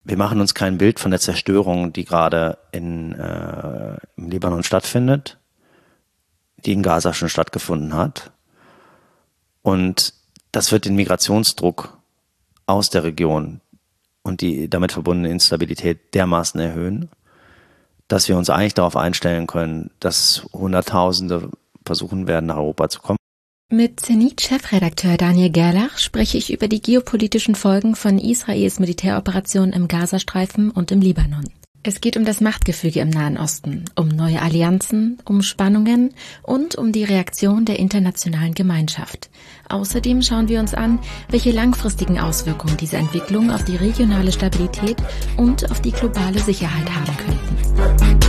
wir machen uns kein Bild von der Zerstörung, die gerade im Libanon stattfindet, die in Gaza schon stattgefunden hat. Und das wird den Migrationsdruck aus der Region und die damit verbundene Instabilität dermaßen erhöhen, dass wir uns eigentlich darauf einstellen können, dass Hunderttausende versuchen werden, nach Europa zu kommen. Mit Zenit-Chefredakteur Daniel Gerlach spreche ich über die geopolitischen Folgen von Israels Militäroperationen im Gazastreifen und im Libanon. Es geht um das Machtgefüge im Nahen Osten, um neue Allianzen, um Spannungen und um die Reaktion der internationalen Gemeinschaft. Außerdem schauen wir uns an, welche langfristigen Auswirkungen diese Entwicklung auf die regionale Stabilität und auf die globale Sicherheit haben könnten.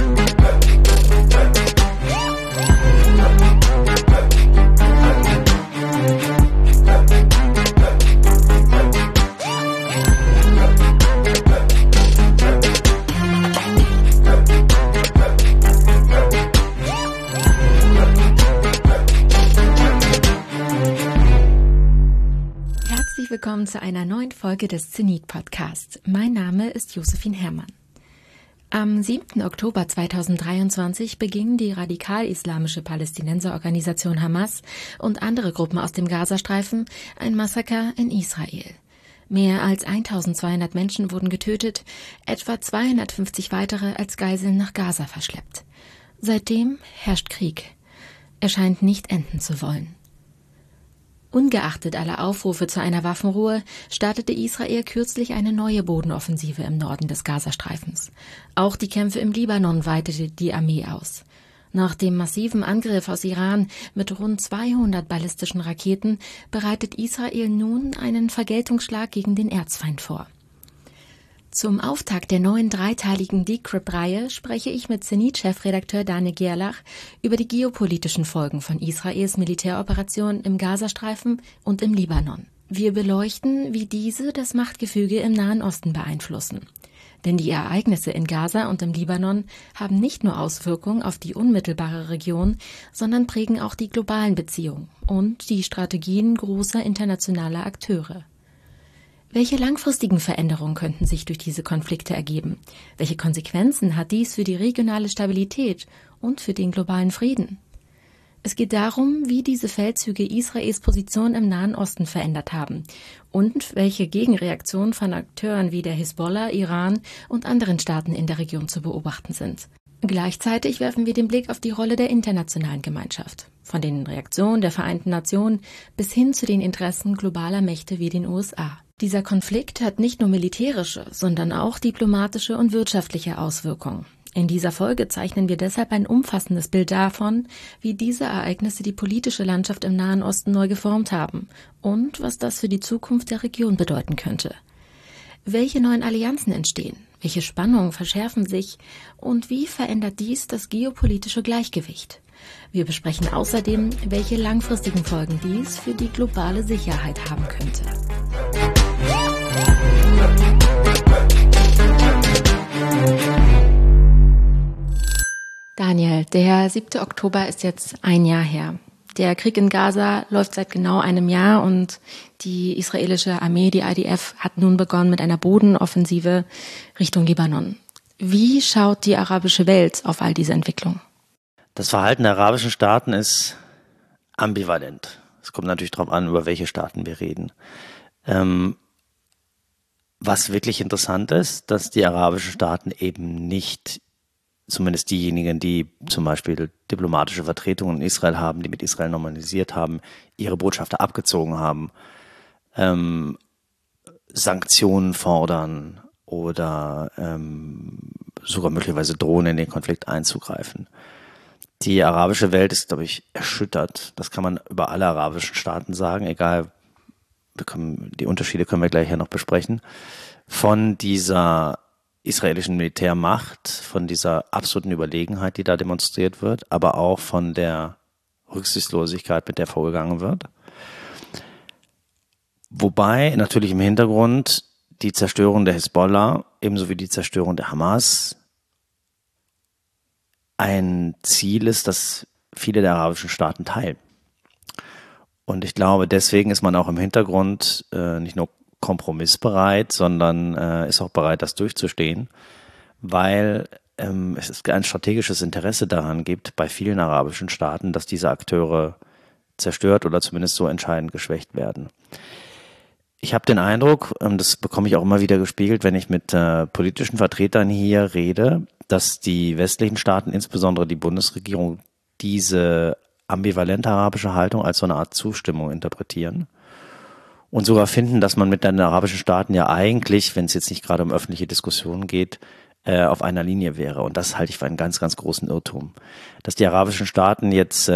Willkommen zu einer neuen Folge des Zenit-Podcasts. Mein Name ist Josephine Herrmann. Am 7. Oktober 2023 begingen die radikal-islamische Palästinenserorganisation Hamas und andere Gruppen aus dem Gazastreifen ein Massaker in Israel. Mehr als 1200 Menschen wurden getötet, etwa 250 weitere als Geiseln nach Gaza verschleppt. Seitdem herrscht Krieg. Er scheint nicht enden zu wollen. Ungeachtet aller Aufrufe zu einer Waffenruhe startete Israel kürzlich eine neue Bodenoffensive im Norden des Gazastreifens. Auch die Kämpfe im Libanon weitete die Armee aus. Nach dem massiven Angriff aus Iran mit rund 200 ballistischen Raketen bereitet Israel nun einen Vergeltungsschlag gegen den Erzfeind vor. Zum Auftakt der neuen dreiteiligen Decrypt-Reihe spreche ich mit Zenit-Chefredakteur Daniel Gerlach über die geopolitischen Folgen von Israels Militäroperationen im Gazastreifen und im Libanon. Wir beleuchten, wie diese das Machtgefüge im Nahen Osten beeinflussen. Denn die Ereignisse in Gaza und im Libanon haben nicht nur Auswirkungen auf die unmittelbare Region, sondern prägen auch die globalen Beziehungen und die Strategien großer internationaler Akteure. Welche langfristigen Veränderungen könnten sich durch diese Konflikte ergeben? Welche Konsequenzen hat dies für die regionale Stabilität und für den globalen Frieden? Es geht darum, wie diese Feldzüge Israels Position im Nahen Osten verändert haben und welche Gegenreaktionen von Akteuren wie der Hisbollah, Iran und anderen Staaten in der Region zu beobachten sind. Gleichzeitig werfen wir den Blick auf die Rolle der internationalen Gemeinschaft, von den Reaktionen der Vereinten Nationen bis hin zu den Interessen globaler Mächte wie den USA. Dieser Konflikt hat nicht nur militärische, sondern auch diplomatische und wirtschaftliche Auswirkungen. In dieser Folge zeichnen wir deshalb ein umfassendes Bild davon, wie diese Ereignisse die politische Landschaft im Nahen Osten neu geformt haben und was das für die Zukunft der Region bedeuten könnte. Welche neuen Allianzen entstehen? Welche Spannungen verschärfen sich? Und wie verändert dies das geopolitische Gleichgewicht? Wir besprechen außerdem, welche langfristigen Folgen dies für die globale Sicherheit haben könnte. Daniel, der 7. Oktober ist jetzt ein Jahr her. Der Krieg in Gaza läuft seit genau einem Jahr und die israelische Armee, die IDF, hat nun begonnen mit einer Bodenoffensive Richtung Libanon. Wie schaut die arabische Welt auf all diese Entwicklungen? Das Verhalten der arabischen Staaten ist ambivalent. Es kommt natürlich darauf an, über welche Staaten wir reden. Was wirklich interessant ist, dass die arabischen Staaten eben nicht, zumindest diejenigen, die zum Beispiel diplomatische Vertretungen in Israel haben, die mit Israel normalisiert haben, ihre Botschafter abgezogen haben, Sanktionen fordern oder sogar möglicherweise drohen, in den Konflikt einzugreifen. Die arabische Welt ist, glaube ich, erschüttert. Das kann man über alle arabischen Staaten sagen, egal, die Unterschiede können wir gleich ja noch besprechen, von dieser israelischen Militärmacht, von dieser absoluten Überlegenheit, die da demonstriert wird, aber auch von der Rücksichtslosigkeit, mit der vorgegangen wird. Wobei natürlich im Hintergrund die Zerstörung der Hisbollah ebenso wie die Zerstörung der Hamas ein Ziel ist, das viele der arabischen Staaten teilen. Und ich glaube, deswegen ist man auch im Hintergrund nicht nur kompromissbereit, sondern ist auch bereit, das durchzustehen, weil es ein strategisches Interesse daran gibt, bei vielen arabischen Staaten, dass diese Akteure zerstört oder zumindest so entscheidend geschwächt werden. Ich habe den Eindruck, das bekomme ich auch immer wieder gespiegelt, wenn ich mit politischen Vertretern hier rede, dass die westlichen Staaten, insbesondere die Bundesregierung, diese ambivalente arabische Haltung als so eine Art Zustimmung interpretieren und sogar finden, dass man mit den arabischen Staaten ja eigentlich, wenn es jetzt nicht gerade um öffentliche Diskussionen geht, auf einer Linie wäre. Und das halte ich für einen ganz, ganz großen Irrtum. Dass die arabischen Staaten jetzt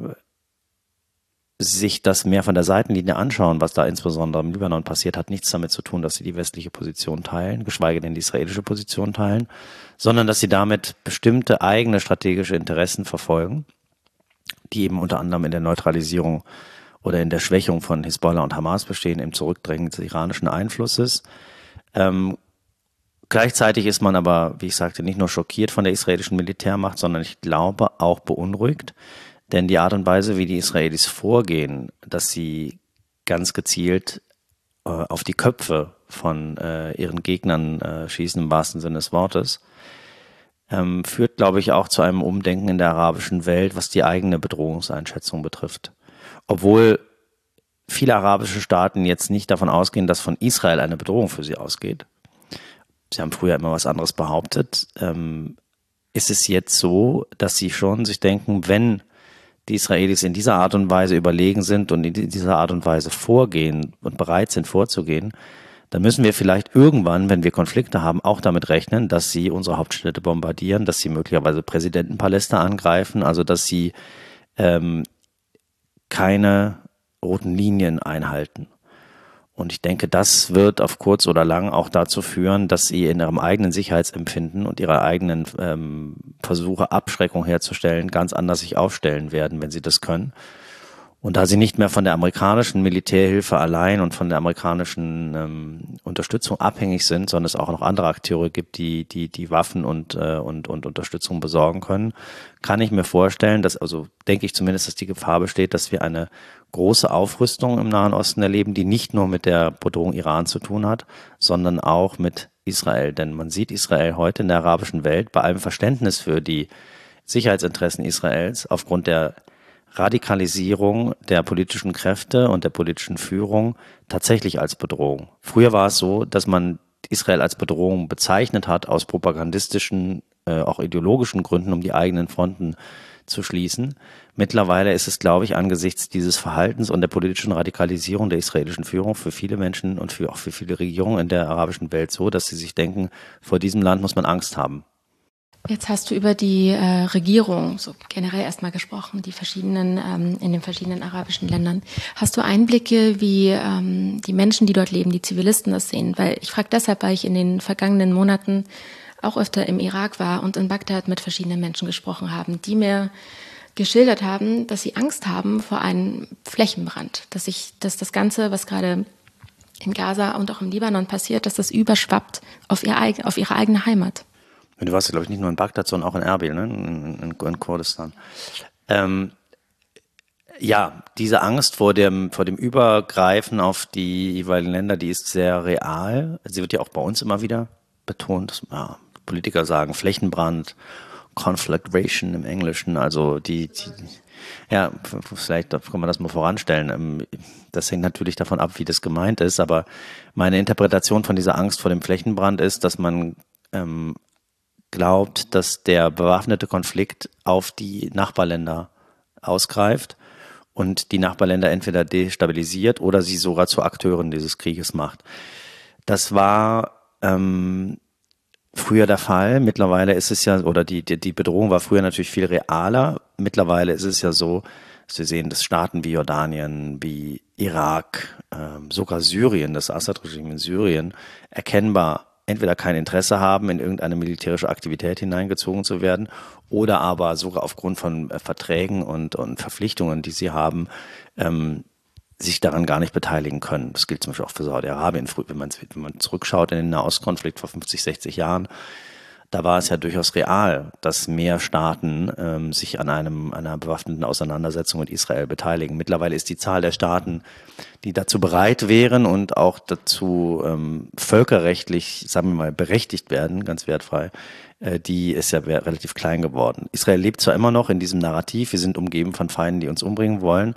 sich das mehr von der Seitenlinie anschauen, was da insbesondere im Libanon passiert, hat nichts damit zu tun, dass sie die westliche Position teilen, geschweige denn die israelische Position teilen, sondern dass sie damit bestimmte eigene strategische Interessen verfolgen, die eben unter anderem in der Neutralisierung oder in der Schwächung von Hisbollah und Hamas bestehen, im Zurückdrängen des iranischen Einflusses. Gleichzeitig ist man aber, wie ich sagte, nicht nur schockiert von der israelischen Militärmacht, sondern ich glaube auch beunruhigt. Denn die Art und Weise, wie die Israelis vorgehen, dass sie ganz gezielt auf die Köpfe von ihren Gegnern schießen, im wahrsten Sinne des Wortes, führt, glaube ich, auch zu einem Umdenken in der arabischen Welt, was die eigene Bedrohungseinschätzung betrifft. Obwohl viele arabische Staaten jetzt nicht davon ausgehen, dass von Israel eine Bedrohung für sie ausgeht. Sie haben früher immer was anderes behauptet. Ist es jetzt so, dass sie schon sich denken, wenn die Israelis in dieser Art und Weise überlegen sind und in dieser Art und Weise vorgehen und bereit sind vorzugehen, dann müssen wir vielleicht irgendwann, wenn wir Konflikte haben, auch damit rechnen, dass sie unsere Hauptstädte bombardieren, dass sie möglicherweise Präsidentenpaläste angreifen, also dass sie keine roten Linien einhalten. Und ich denke, das wird auf kurz oder lang auch dazu führen, dass sie in ihrem eigenen Sicherheitsempfinden und ihrer eigenen Versuche, Abschreckung herzustellen, ganz anders sich aufstellen werden, wenn sie das können. Und da sie nicht mehr von der amerikanischen Militärhilfe allein und von der amerikanischen Unterstützung abhängig sind, sondern es auch noch andere Akteure gibt, die Waffen und Unterstützung besorgen können, kann ich mir vorstellen, dass, also denke ich zumindest, dass die Gefahr besteht, dass wir eine große Aufrüstung im Nahen Osten erleben, die nicht nur mit der Bedrohung Iran zu tun hat, sondern auch mit Israel. Denn man sieht Israel heute in der arabischen Welt bei allem Verständnis für die Sicherheitsinteressen Israels aufgrund der Radikalisierung der politischen Kräfte und der politischen Führung tatsächlich als Bedrohung. Früher war es so, dass man Israel als Bedrohung bezeichnet hat aus propagandistischen, auch ideologischen Gründen, um die eigenen Fronten zu schließen. Mittlerweile ist es, glaube ich, angesichts dieses Verhaltens und der politischen Radikalisierung der israelischen Führung für viele Menschen und auch für viele Regierungen in der arabischen Welt so, dass sie sich denken, vor diesem Land muss man Angst haben. Jetzt hast du über die Regierung so generell erstmal gesprochen, die verschiedenen in den verschiedenen arabischen Ländern. Hast du Einblicke, wie die Menschen, die dort leben, die Zivilisten das sehen? Weil ich frage deshalb, weil ich in den vergangenen Monaten auch öfter im Irak war und in Bagdad mit verschiedenen Menschen gesprochen habe, die mir geschildert haben, dass sie Angst haben vor einem Flächenbrand, dass das Ganze, was gerade in Gaza und auch im Libanon passiert, dass das überschwappt auf ihre eigene Heimat. Du warst ja, glaube ich, nicht nur in Bagdad, sondern auch in Erbil, ne? in Kurdistan. Ja, diese Angst vor dem Übergreifen auf die jeweiligen Länder, die ist sehr real. Sie wird ja auch bei uns immer wieder betont. Ja, Politiker sagen Flächenbrand, Conflagration im Englischen, also ja, vielleicht kann man das mal voranstellen. Das hängt natürlich davon ab, wie das gemeint ist, aber meine Interpretation von dieser Angst vor dem Flächenbrand ist, dass man glaubt, dass der bewaffnete Konflikt auf die Nachbarländer ausgreift und die Nachbarländer entweder destabilisiert oder sie sogar zu Akteuren dieses Krieges macht. Das war früher der Fall. Mittlerweile ist es ja, oder die Bedrohung war früher natürlich viel realer. Mittlerweile ist es ja so, dass wir sehen, dass Staaten wie Jordanien, wie Irak, sogar Syrien, das Assad-Regime in Syrien, erkennbar entweder kein Interesse haben, in irgendeine militärische Aktivität hineingezogen zu werden, oder aber sogar aufgrund von Verträgen und Verpflichtungen, die sie haben, sich daran gar nicht beteiligen können. Das gilt zum Beispiel auch für Saudi-Arabien. Wenn man zurückschaut in den Nahostkonflikt vor 50, 60 Jahren, Da war es ja durchaus real, dass mehr Staaten sich an einer bewaffneten Auseinandersetzung mit Israel beteiligen. Mittlerweile ist die Zahl der Staaten, die dazu bereit wären und auch dazu völkerrechtlich, sagen wir mal, berechtigt werden, ganz wertfrei, die ist ja relativ klein geworden. Israel lebt zwar immer noch in diesem Narrativ, wir sind umgeben von Feinden, die uns umbringen wollen,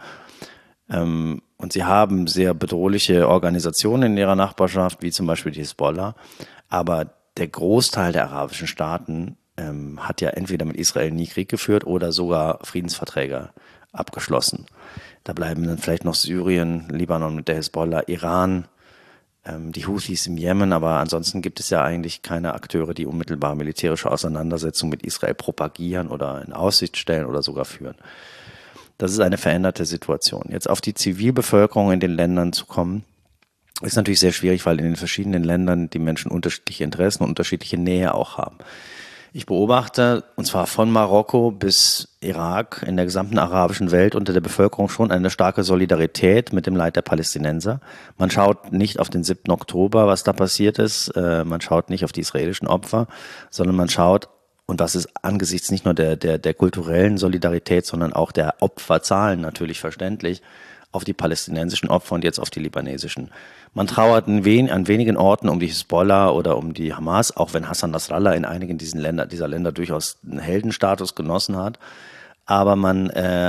und sie haben sehr bedrohliche Organisationen in ihrer Nachbarschaft, wie zum Beispiel die Hisbollah, aber der Großteil der arabischen Staaten hat ja entweder mit Israel nie Krieg geführt oder sogar Friedensverträge abgeschlossen. Da bleiben dann vielleicht noch Syrien, Libanon mit der Hisbollah, Iran, die Houthis im Jemen, aber ansonsten gibt es ja eigentlich keine Akteure, die unmittelbar militärische Auseinandersetzungen mit Israel propagieren oder in Aussicht stellen oder sogar führen. Das ist eine veränderte Situation. Jetzt auf die Zivilbevölkerung in den Ländern zu kommen, ist natürlich sehr schwierig, weil in den verschiedenen Ländern die Menschen unterschiedliche Interessen und unterschiedliche Nähe auch haben. Ich beobachte, und zwar von Marokko bis Irak, in der gesamten arabischen Welt unter der Bevölkerung schon eine starke Solidarität mit dem Leid der Palästinenser. Man schaut nicht auf den 7. Oktober, was da passiert ist. Man schaut nicht auf die israelischen Opfer, sondern man schaut, und das ist angesichts nicht nur der kulturellen Solidarität, sondern auch der Opferzahlen natürlich verständlich, auf die palästinensischen Opfer und jetzt auf die libanesischen. Man trauert an wenigen Orten um die Hisbollah oder um die Hamas, auch wenn Hassan Nasrallah in einigen dieser Länder durchaus einen Heldenstatus genossen hat. Aber man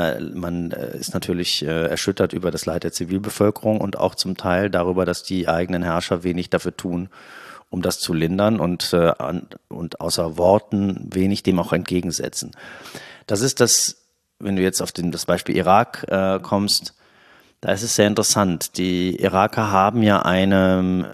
ist natürlich erschüttert über das Leid der Zivilbevölkerung und auch zum Teil darüber, dass die eigenen Herrscher wenig dafür tun, um das zu lindern und außer Worten wenig dem auch entgegensetzen. Das ist das, wenn du jetzt auf das Beispiel Irak kommst, da ist es sehr interessant. Die Iraker haben ja es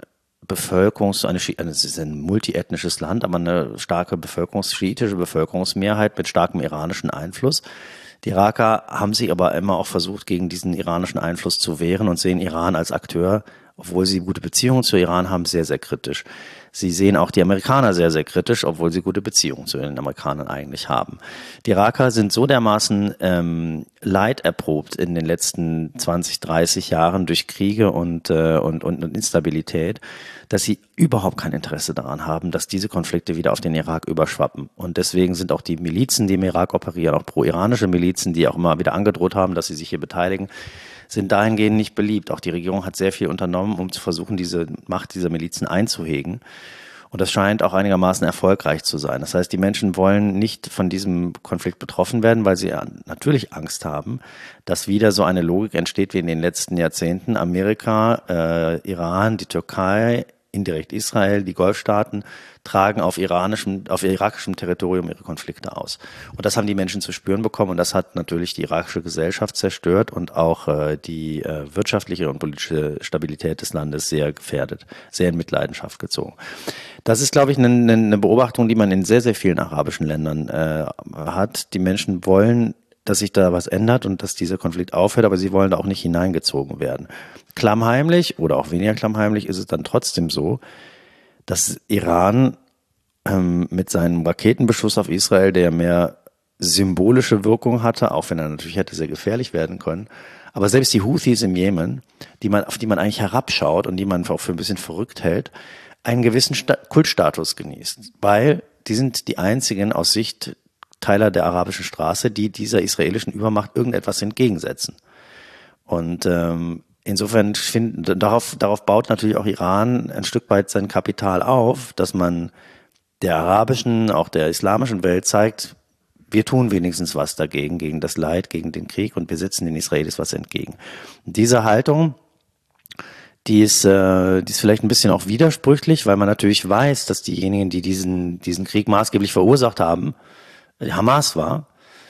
ist ein multiethnisches Land, aber eine starke schiitische Bevölkerungsmehrheit mit starkem iranischen Einfluss. Die Iraker haben sich aber immer auch versucht, gegen diesen iranischen Einfluss zu wehren und sehen Iran als Akteur, obwohl sie gute Beziehungen zu Iran haben, sehr, sehr kritisch. Sie sehen auch die Amerikaner sehr, sehr kritisch, obwohl sie gute Beziehungen zu den Amerikanern eigentlich haben. Die Iraker sind so dermaßen leiderprobt in den letzten 20, 30 Jahren durch Kriege und Instabilität, dass sie überhaupt kein Interesse daran haben, dass diese Konflikte wieder auf den Irak überschwappen. Und deswegen sind auch die Milizen, die im Irak operieren, auch pro-iranische Milizen, die auch immer wieder angedroht haben, dass sie sich hier beteiligen, sind dahingehend nicht beliebt. Auch die Regierung hat sehr viel unternommen, um zu versuchen, diese Macht dieser Milizen einzuhegen. Und das scheint auch einigermaßen erfolgreich zu sein. Das heißt, die Menschen wollen nicht von diesem Konflikt betroffen werden, weil sie natürlich Angst haben, dass wieder so eine Logik entsteht wie in den letzten Jahrzehnten. Amerika, Iran, die Türkei, indirekt Israel, die Golfstaaten tragen auf irakischem Territorium ihre Konflikte aus. Und das haben die Menschen zu spüren bekommen und das hat natürlich die irakische Gesellschaft zerstört und auch die wirtschaftliche und politische Stabilität des Landes sehr gefährdet, sehr in Mitleidenschaft gezogen. Das ist, glaube ich, eine Beobachtung, die man in sehr, sehr vielen arabischen Ländern hat. Die Menschen wollen, dass sich da was ändert und dass dieser Konflikt aufhört, aber sie wollen da auch nicht hineingezogen werden. Klammheimlich oder auch weniger klammheimlich ist es dann trotzdem so, dass Iran mit seinem Raketenbeschuss auf Israel, der mehr symbolische Wirkung hatte, auch wenn er natürlich hätte sehr gefährlich werden können, aber selbst die Houthis im Jemen, auf die man eigentlich herabschaut und die man auch für ein bisschen verrückt hält, einen gewissen Kultstatus genießt, weil die sind die einzigen aus Sicht Teiler der arabischen Straße, die dieser israelischen Übermacht irgendetwas entgegensetzen. Und insofern darauf baut natürlich auch Iran ein Stück weit sein Kapital auf, dass man der arabischen, auch der islamischen Welt zeigt, wir tun wenigstens was dagegen, gegen das Leid, gegen den Krieg und wir setzen den Israelis was entgegen. Und diese Haltung, die ist vielleicht ein bisschen auch widersprüchlich, weil man natürlich weiß, dass diejenigen, die diesen Krieg maßgeblich verursacht haben, die Hamas war.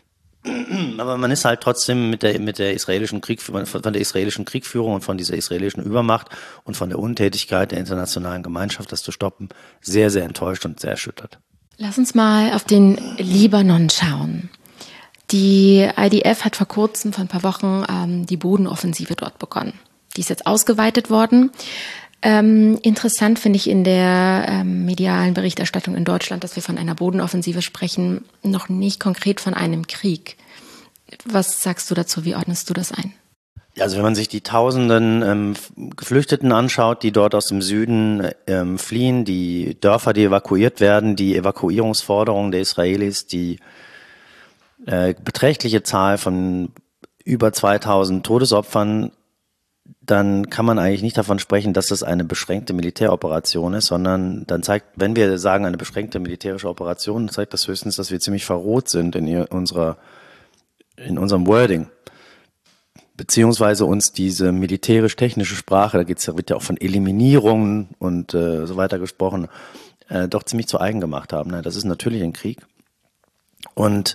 Aber man ist halt trotzdem von der israelischen Kriegführung und von dieser israelischen Übermacht und von der Untätigkeit der internationalen Gemeinschaft, das zu stoppen, sehr, sehr enttäuscht und sehr erschüttert. Lass uns mal auf den Libanon schauen. Die IDF hat vor kurzem, vor ein paar Wochen, die Bodenoffensive dort begonnen. Die ist jetzt ausgeweitet worden. Interessant finde ich in der medialen Berichterstattung in Deutschland, dass wir von einer Bodenoffensive sprechen, noch nicht konkret von einem Krieg. Was sagst du dazu? Wie ordnest du das ein? Also wenn man sich die tausenden Geflüchteten anschaut, die dort aus dem Süden fliehen, die Dörfer, die evakuiert werden, die Evakuierungsforderungen der Israelis, die beträchtliche Zahl von über 2000 Todesopfern, dann kann man eigentlich nicht davon sprechen, dass das eine beschränkte Militäroperation ist, sondern dann zeigt, wenn wir sagen eine beschränkte militärische Operation, zeigt das höchstens, dass wir ziemlich verroht sind in unserem Wording. Beziehungsweise uns diese militärisch-technische Sprache, wird ja auch von Eliminierungen und so weiter gesprochen, doch ziemlich zu eigen gemacht haben. Das ist natürlich ein Krieg. Und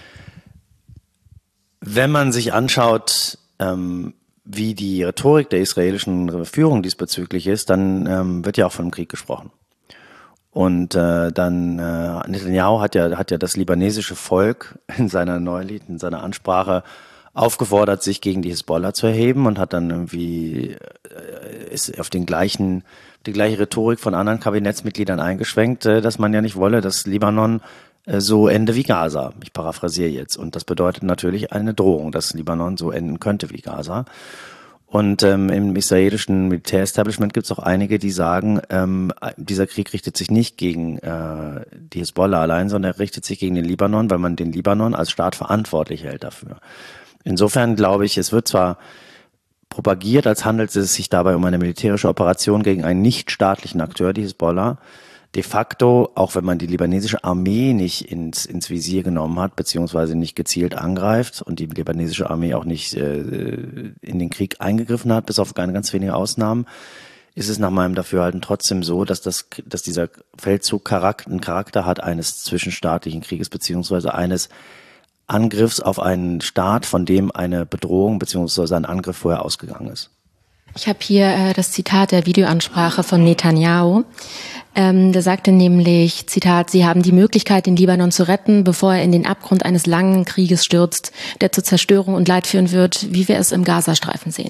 wenn man sich anschaut, wie die Rhetorik der israelischen Führung diesbezüglich ist, dann wird ja auch von einem Krieg gesprochen. Und Netanyahu hat ja das libanesische Volk in seiner Ansprache aufgefordert, sich gegen die Hisbollah zu erheben und hat dann irgendwie ist auf die gleiche Rhetorik von anderen Kabinettsmitgliedern eingeschwenkt, dass man ja nicht wolle, dass Libanon so ende wie Gaza. Ich paraphrasiere jetzt. Und das bedeutet natürlich eine Drohung, dass Libanon so enden könnte wie Gaza. Und im israelischen Militärestablishment gibt es auch einige, die sagen, dieser Krieg richtet sich nicht gegen die Hisbollah allein, sondern er richtet sich gegen den Libanon, weil man den Libanon als Staat verantwortlich hält dafür. Insofern glaube ich, es wird zwar propagiert, als handelt es sich dabei um eine militärische Operation gegen einen nichtstaatlichen Akteur, die Hisbollah. De facto, auch wenn man die libanesische Armee nicht ins Visier genommen hat, beziehungsweise nicht gezielt angreift und die libanesische Armee auch nicht in den Krieg eingegriffen hat, bis auf ganz wenige Ausnahmen, ist es nach meinem Dafürhalten trotzdem so, dass dieser Feldzug einen Charakter hat eines zwischenstaatlichen Krieges, beziehungsweise eines Angriffs auf einen Staat, von dem eine Bedrohung beziehungsweise ein Angriff vorher ausgegangen ist. Ich habe hier das Zitat der Videoansprache von Netanyahu. Der sagte nämlich, Zitat, Sie haben die Möglichkeit, den Libanon zu retten, bevor er in den Abgrund eines langen Krieges stürzt, der zur Zerstörung und Leid führen wird, wie wir es im Gazastreifen sehen.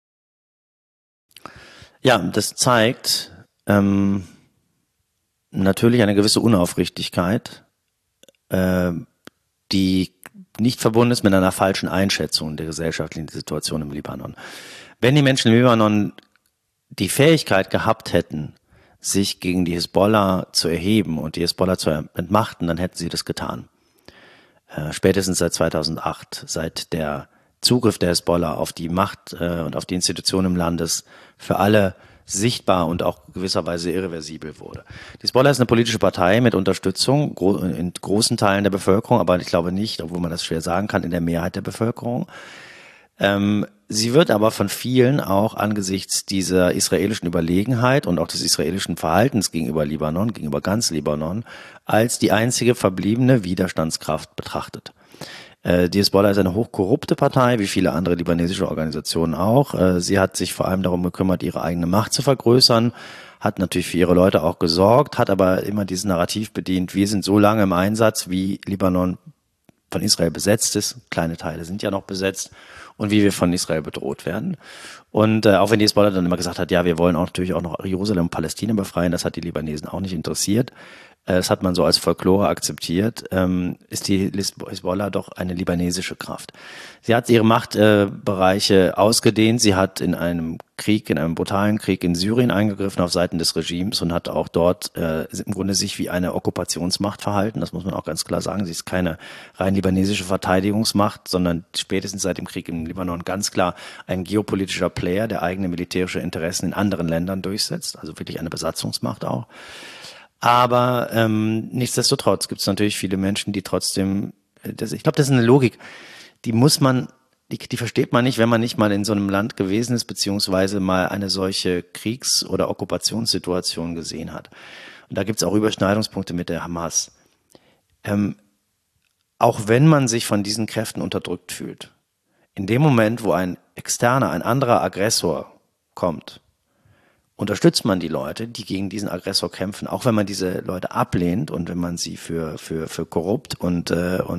Ja, das zeigt natürlich eine gewisse Unaufrichtigkeit, die nicht verbunden ist mit einer falschen Einschätzung der gesellschaftlichen Situation im Libanon. Wenn die Menschen im Libanon die Fähigkeit gehabt hätten, sich gegen die Hisbollah zu erheben und die Hisbollah zu entmachten, dann hätten sie das getan. Spätestens seit 2008, seit der Zugriff der Hisbollah auf die Macht und auf die Institutionen im Landes für alle sichtbar und auch gewisserweise irreversibel wurde. Die Hisbollah ist eine politische Partei mit Unterstützung in großen Teilen der Bevölkerung, aber ich glaube nicht, obwohl man das schwer sagen kann, in der Mehrheit der Bevölkerung. Sie wird aber von vielen auch angesichts dieser israelischen Überlegenheit und auch des israelischen Verhaltens gegenüber Libanon, gegenüber ganz Libanon, als die einzige verbliebene Widerstandskraft betrachtet. Die Hisbollah ist eine hochkorrupte Partei, wie viele andere libanesische Organisationen auch. Sie hat sich vor allem darum gekümmert, ihre eigene Macht zu vergrößern, hat natürlich für ihre Leute auch gesorgt, hat aber immer dieses Narrativ bedient, wir sind so lange im Einsatz, wie Libanon von Israel besetzt ist. Kleine Teile sind ja noch besetzt. Und wie wir von Israel bedroht werden. Und auch wenn die Hisbollah dann immer gesagt hat, ja, wir wollen auch natürlich auch noch Jerusalem und Palästina befreien, das hat die Libanesen auch nicht interessiert. Das hat man so als Folklore akzeptiert, ist die Hisbollah doch eine libanesische Kraft. Sie hat ihre Machtbereiche ausgedehnt. Sie hat in einem brutalen Krieg in Syrien eingegriffen auf Seiten des Regimes und hat auch dort im Grunde sich wie eine Okkupationsmacht verhalten. Das muss man auch ganz klar sagen. Sie ist keine rein libanesische Verteidigungsmacht, sondern spätestens seit dem Krieg im Libanon ganz klar ein geopolitischer Player, der eigene militärische Interessen in anderen Ländern durchsetzt. Also wirklich eine Besatzungsmacht auch. Aber nichtsdestotrotz gibt es natürlich viele Menschen, die trotzdem, ich glaube, das ist eine Logik, die versteht man nicht, wenn man nicht mal in so einem Land gewesen ist, beziehungsweise mal eine solche Kriegs- oder Okkupationssituation gesehen hat. Und da gibt es auch Überschneidungspunkte mit der Hamas. Auch wenn man sich von diesen Kräften unterdrückt fühlt, in dem Moment, wo ein anderer Aggressor kommt, unterstützt man die Leute, die gegen diesen Aggressor kämpfen, auch wenn man diese Leute ablehnt und wenn man sie für korrupt und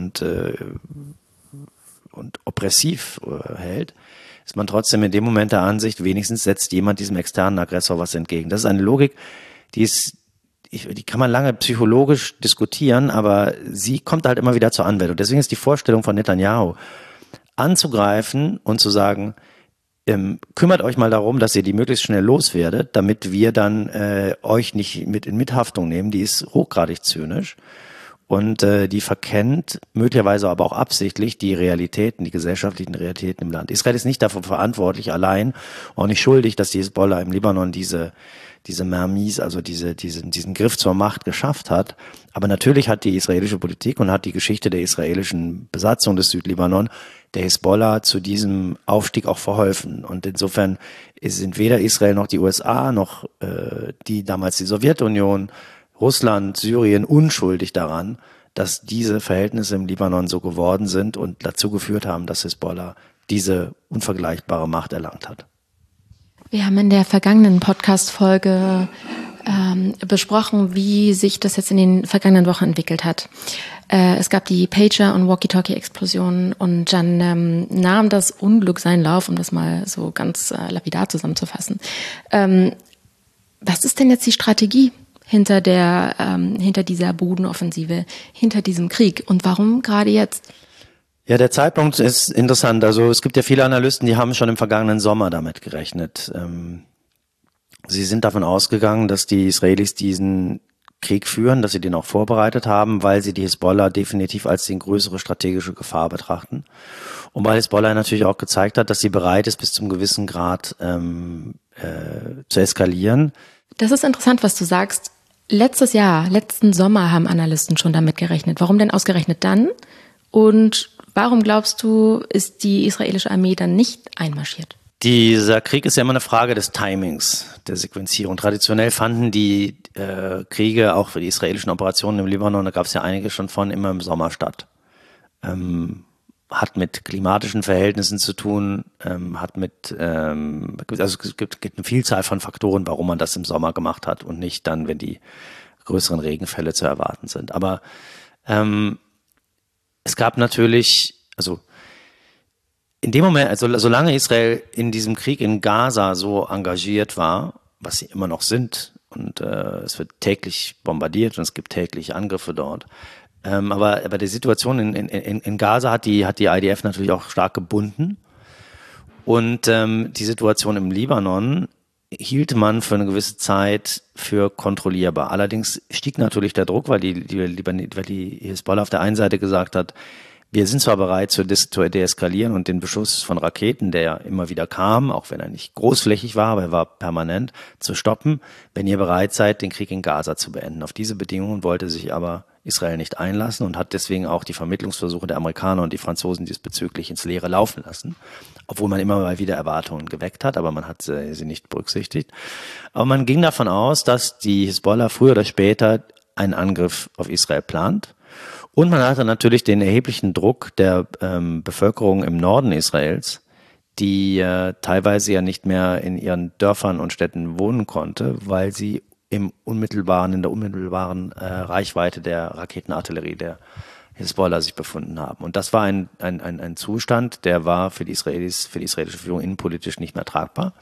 oppressiv hält, ist man trotzdem in dem Moment der Ansicht, wenigstens setzt jemand diesem externen Aggressor was entgegen. Das ist eine Logik, die kann man lange psychologisch diskutieren, aber sie kommt halt immer wieder zur Anwendung. Deswegen ist die Vorstellung von Netanyahu, anzugreifen und zu sagen, kümmert euch mal darum, dass ihr die möglichst schnell loswerdet, damit wir dann euch nicht mit in Mithaftung nehmen. Die ist hochgradig zynisch und die verkennt möglicherweise aber auch absichtlich die Realitäten, die gesellschaftlichen Realitäten im Land. Israel ist nicht dafür verantwortlich allein, auch nicht schuldig, dass die Hisbollah im Libanon diese Mermis, also diesen Griff zur Macht geschafft hat. Aber natürlich hat die israelische Politik und hat die Geschichte der israelischen Besatzung des Südlibanon der Hisbollah zu diesem Aufstieg auch verholfen. Und insofern sind weder Israel noch die USA noch damals die Sowjetunion, Russland, Syrien unschuldig daran, dass diese Verhältnisse im Libanon so geworden sind und dazu geführt haben, dass Hisbollah diese unvergleichbare Macht erlangt hat. Wir haben in der vergangenen Podcast-Folge besprochen, wie sich das jetzt in den vergangenen Wochen entwickelt hat. Es gab die Pager- und Walkie-Talkie-Explosionen und dann nahm das Unglück seinen Lauf, um das mal so ganz lapidar zusammenzufassen. Was ist denn jetzt die Strategie hinter dieser Bodenoffensive, hinter diesem Krieg und warum gerade jetzt? Ja, der Zeitpunkt ist interessant. Also es gibt ja viele Analysten, die haben schon im vergangenen Sommer damit gerechnet. Sie sind davon ausgegangen, dass die Israelis diesen Krieg führen, dass sie den auch vorbereitet haben, weil sie die Hisbollah definitiv als die größere strategische Gefahr betrachten. Und weil Hisbollah natürlich auch gezeigt hat, dass sie bereit ist, bis zum gewissen Grad zu eskalieren. Das ist interessant, was du sagst. Letzten Sommer haben Analysten schon damit gerechnet. Warum denn ausgerechnet dann? Und warum glaubst du, ist die israelische Armee dann nicht einmarschiert? Dieser Krieg ist ja immer eine Frage des Timings, der Sequenzierung. Traditionell fanden die Kriege, auch für die israelischen Operationen im Libanon, da gab es ja einige schon von, immer im Sommer statt. Hat mit klimatischen Verhältnissen zu tun, also es gibt eine Vielzahl von Faktoren, warum man das im Sommer gemacht hat und nicht dann, wenn die größeren Regenfälle zu erwarten sind. Aber es gab natürlich, also in dem Moment, also solange Israel in diesem Krieg in Gaza so engagiert war, was sie immer noch sind, und es wird täglich bombardiert und es gibt täglich Angriffe dort. Aber die Situation in Gaza hat die IDF natürlich auch stark gebunden. Und die Situation im Libanon hielt man für eine gewisse Zeit für kontrollierbar. Allerdings stieg natürlich der Druck, weil die Hisbollah auf der einen Seite gesagt hat, wir sind zwar bereit zu deeskalieren und den Beschuss von Raketen, der ja immer wieder kam, auch wenn er nicht großflächig war, aber er war permanent, zu stoppen, wenn ihr bereit seid, den Krieg in Gaza zu beenden. Auf diese Bedingungen wollte sich aber Israel nicht einlassen und hat deswegen auch die Vermittlungsversuche der Amerikaner und die Franzosen diesbezüglich ins Leere laufen lassen, obwohl man immer mal wieder Erwartungen geweckt hat, aber man hat sie nicht berücksichtigt. Aber man ging davon aus, dass die Hisbollah früher oder später einen Angriff auf Israel plant. Und man hatte natürlich den erheblichen Druck der Bevölkerung im Norden Israels, die teilweise ja nicht mehr in ihren Dörfern und Städten wohnen konnte, weil sie in der unmittelbaren Reichweite der Raketenartillerie der Hisbollah sich befunden haben. Und das war ein Zustand, der war für die israelische Führung innenpolitisch nicht mehr tragbar.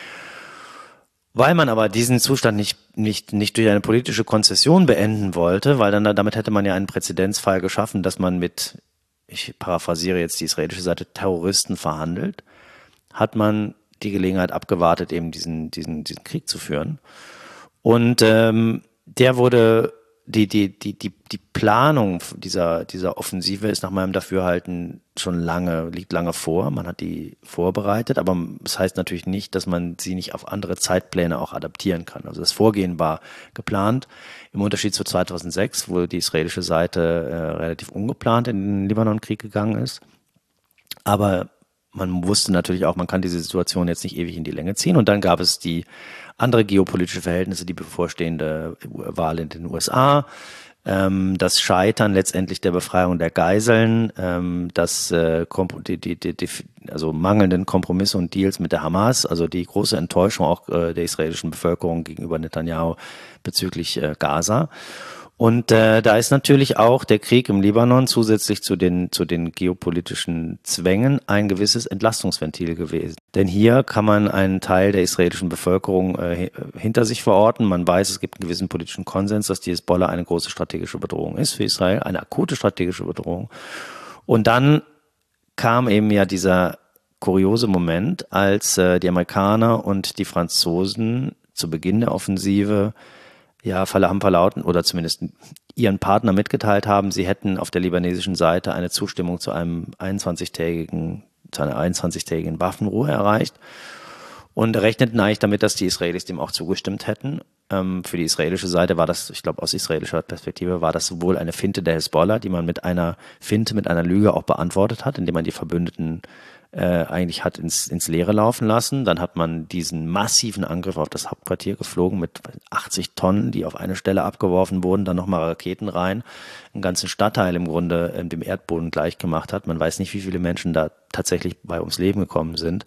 Weil man aber diesen Zustand nicht durch eine politische Konzession beenden wollte, weil damit hätte man ja einen Präzedenzfall geschaffen, dass man mit, ich paraphrasiere jetzt die israelische Seite, Terroristen verhandelt, hat man die Gelegenheit abgewartet, eben diesen Krieg zu führen. Und der wurde die Planung dieser Offensive ist nach meinem Dafürhalten liegt lange vor. Man hat die vorbereitet, aber das heißt natürlich nicht, dass man sie nicht auf andere Zeitpläne auch adaptieren kann. Also das Vorgehen war geplant, im Unterschied zu 2006, wo die israelische Seite relativ ungeplant in den Libanonkrieg gegangen ist. Aber man wusste natürlich auch, man kann diese Situation jetzt nicht ewig in die Länge ziehen. Und dann gab es die andere geopolitische Verhältnisse, die bevorstehende Wahl in den USA, das Scheitern letztendlich der Befreiung der Geiseln, also mangelnden Kompromisse und Deals mit der Hamas, also die große Enttäuschung auch der israelischen Bevölkerung gegenüber Netanyahu bezüglich Gaza. Und da ist natürlich auch der Krieg im Libanon zusätzlich zu den geopolitischen Zwängen ein gewisses Entlastungsventil gewesen. Denn hier kann man einen Teil der israelischen Bevölkerung hinter sich verorten. Man weiß, es gibt einen gewissen politischen Konsens, dass die Hisbollah eine große strategische Bedrohung ist für Israel, eine akute strategische Bedrohung. Und dann kam eben ja dieser kuriose Moment, als die Amerikaner und die Franzosen zu Beginn der Offensive haben verlauten oder zumindest ihren Partner mitgeteilt haben, sie hätten auf der libanesischen Seite eine Zustimmung zu einer 21-tägigen Waffenruhe erreicht und rechneten eigentlich damit, dass die Israelis dem auch zugestimmt hätten. Für die israelische Seite war das, ich glaube aus israelischer Perspektive, war das sowohl eine Finte der Hisbollah, die man mit einer Lüge auch beantwortet hat, indem man die Verbündeten eigentlich hat ins Leere laufen lassen. Dann hat man diesen massiven Angriff auf das Hauptquartier geflogen mit 80 Tonnen, die auf eine Stelle abgeworfen wurden, dann nochmal Raketen rein, einen ganzen Stadtteil im Grunde dem Erdboden gleichgemacht hat. Man weiß nicht, wie viele Menschen da tatsächlich bei ums Leben gekommen sind,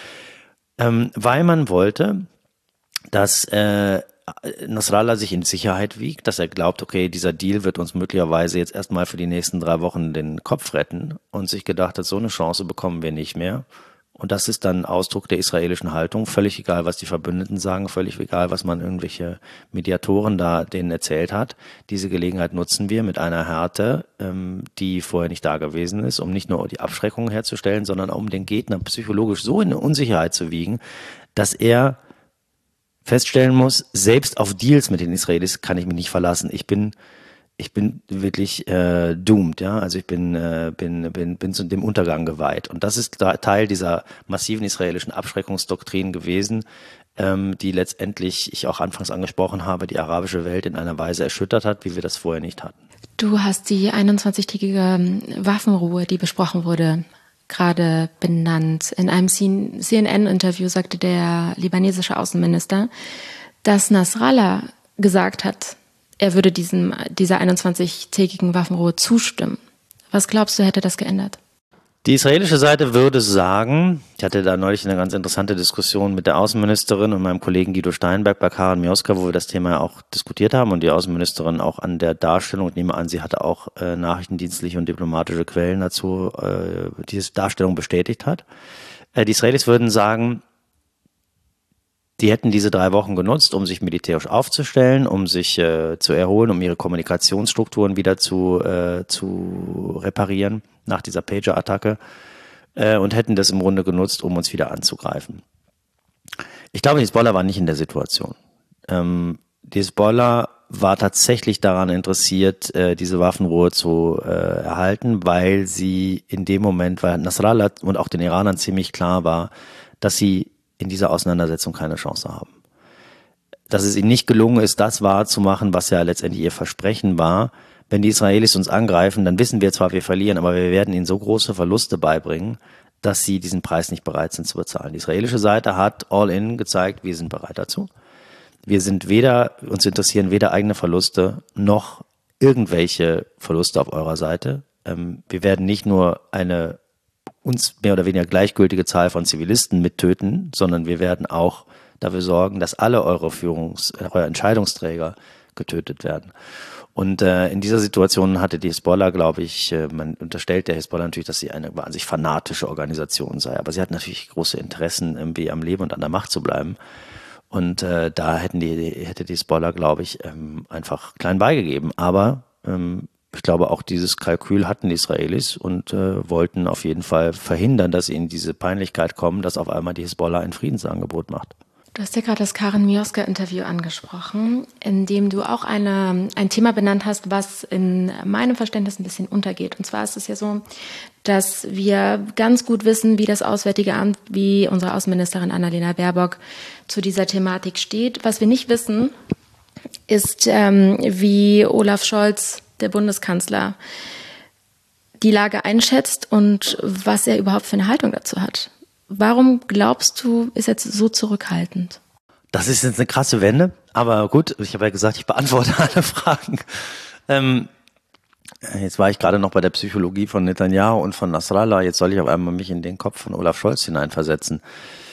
weil man wollte, dass Nasrallah sich in Sicherheit wiegt, dass er glaubt, okay, dieser Deal wird uns möglicherweise jetzt erstmal für die nächsten 3 Wochen den Kopf retten und sich gedacht hat, so eine Chance bekommen wir nicht mehr. Und das ist dann Ausdruck der israelischen Haltung, völlig egal, was die Verbündeten sagen, völlig egal, was man irgendwelche Mediatoren da denen erzählt hat. Diese Gelegenheit nutzen wir mit einer Härte, die vorher nicht da gewesen ist, um nicht nur die Abschreckung herzustellen, sondern um den Gegner psychologisch so in Unsicherheit zu wiegen, dass er feststellen muss, selbst auf Deals mit den Israelis kann ich mich nicht verlassen. Ich bin wirklich doomed, ja. Also ich bin zu dem Untergang geweiht. Und das ist Teil dieser massiven israelischen Abschreckungsdoktrin gewesen, die letztendlich, ich auch anfangs angesprochen habe, die arabische Welt in einer Weise erschüttert hat, wie wir das vorher nicht hatten. Du hast die 21-tägige Waffenruhe, die besprochen wurde, gerade benannt. In einem CNN-Interview sagte der libanesische Außenminister, dass Nasrallah gesagt hat, er würde dieser 21-tägigen Waffenruhe zustimmen. Was glaubst du, hätte das geändert? Die israelische Seite würde sagen, ich hatte da neulich eine ganz interessante Diskussion mit der Außenministerin und meinem Kollegen Guido Steinberg bei Karen Mioska, wo wir das Thema ja auch diskutiert haben und die Außenministerin auch an der Darstellung, ich nehme an, sie hatte auch nachrichtendienstliche und diplomatische Quellen dazu, diese Darstellung bestätigt hat. Die Israelis würden sagen, die hätten diese 3 Wochen genutzt, um sich militärisch aufzustellen, um sich zu erholen, um ihre Kommunikationsstrukturen wieder zu reparieren nach dieser Pager-Attacke und hätten das im Grunde genutzt, um uns wieder anzugreifen. Ich glaube, die Hisbollah war nicht in der Situation. Die Hisbollah war tatsächlich daran interessiert, diese Waffenruhe zu erhalten, weil sie in dem Moment, weil Nasrallah und auch den Iranern ziemlich klar war, dass sie in dieser Auseinandersetzung keine Chance haben. Dass es ihnen nicht gelungen ist, das wahrzumachen, was ja letztendlich ihr Versprechen war. Wenn die Israelis uns angreifen, dann wissen wir zwar, wir verlieren, aber wir werden ihnen so große Verluste beibringen, dass sie diesen Preis nicht bereit sind zu bezahlen. Die israelische Seite hat all in gezeigt, wir sind bereit dazu. Uns interessieren weder eigene Verluste noch irgendwelche Verluste auf eurer Seite. Wir werden nicht nur eine uns mehr oder weniger gleichgültige Zahl von Zivilisten mittöten, sondern wir werden auch dafür sorgen, dass alle eure Entscheidungsträger getötet werden. Und in dieser Situation hatte die Hisbollah, glaube ich, man unterstellt der Hisbollah natürlich, dass sie eine wahnsinnig fanatische Organisation sei, aber sie hat natürlich große Interessen, irgendwie am Leben und an der Macht zu bleiben. Und da hätte die Hisbollah, glaube ich, einfach klein beigegeben. Aber ich glaube, auch dieses Kalkül hatten die Israelis und wollten auf jeden Fall verhindern, dass sie in diese Peinlichkeit kommen, dass auf einmal die Hisbollah ein Friedensangebot macht. Du hast ja gerade das Karen Mioska-Interview angesprochen, in dem du auch ein Thema benannt hast, was in meinem Verständnis ein bisschen untergeht. Und zwar ist es ja so, dass wir ganz gut wissen, wie das Auswärtige Amt, wie unsere Außenministerin Annalena Baerbock zu dieser Thematik steht. Was wir nicht wissen, ist, wie Olaf Scholz, der Bundeskanzler, die Lage einschätzt und was er überhaupt für eine Haltung dazu hat. Warum glaubst du, ist er so zurückhaltend? Das ist jetzt eine krasse Wende, aber gut, ich habe ja gesagt, ich beantworte alle Fragen. Jetzt war ich gerade noch bei der Psychologie von Netanyahu und von Nasrallah, jetzt soll ich auf einmal mich in den Kopf von Olaf Scholz hineinversetzen.